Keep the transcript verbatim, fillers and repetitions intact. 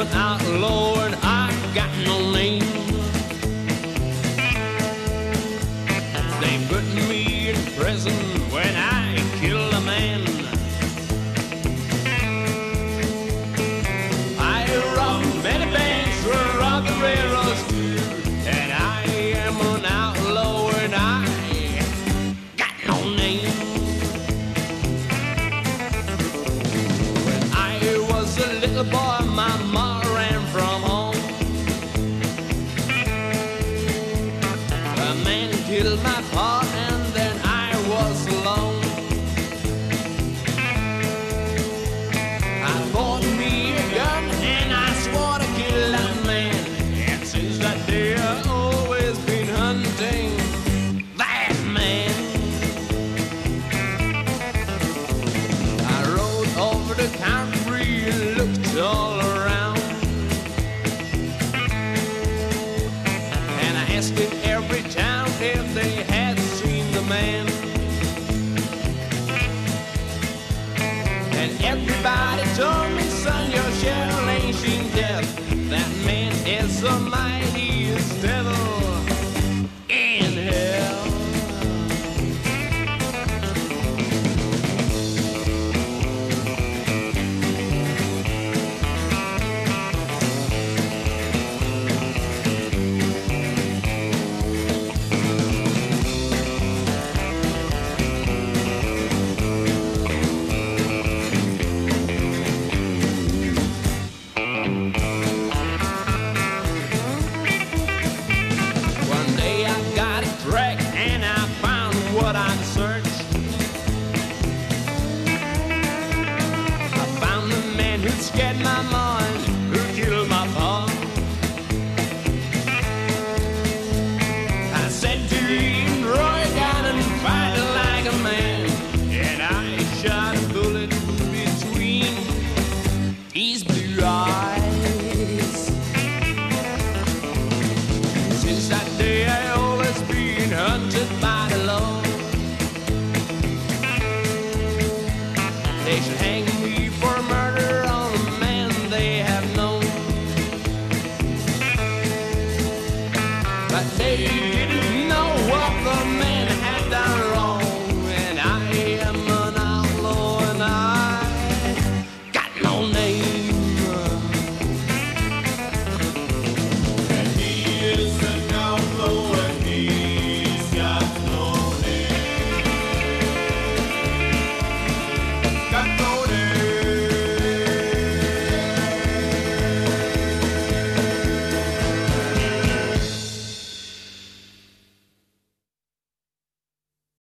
an outlaw and I got no name. They put me in prison when I killed a man. I robbed many banks, robbed the railroads too, and I am an outlaw and I got no name. When I was a little boy, my mom ran from home. A man killed my pa and then I was alone. I bought me a gun and I swore to kill that man. And since that day I've always been hunting that man. I rode over the country and looked all around, and I asked in every town if they had seen the man. And everybody told me, son, your shell ain't seen death. That man is the mightiest devil in hell. One day I got a track and I found what I'd searched. I found the man who scared my mind, who killed my pa. I said to him, Roy, down and fight like a man. And I shot a bullet between his blue eyes. Since that day I always been hunted by the law. They should hang me for murder on a man they have known. But they